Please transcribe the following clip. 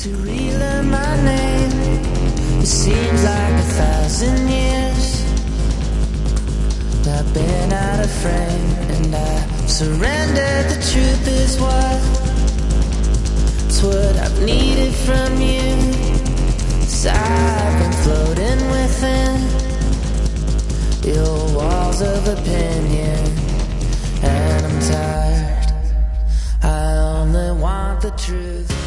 to relearn my name. It seems like 1,000 years I've been out of frame, and I surrendered. The truth is it's what I've needed from you. 'Cause I've been floating within your walls of opinion, and I'm tired. I only want the truth.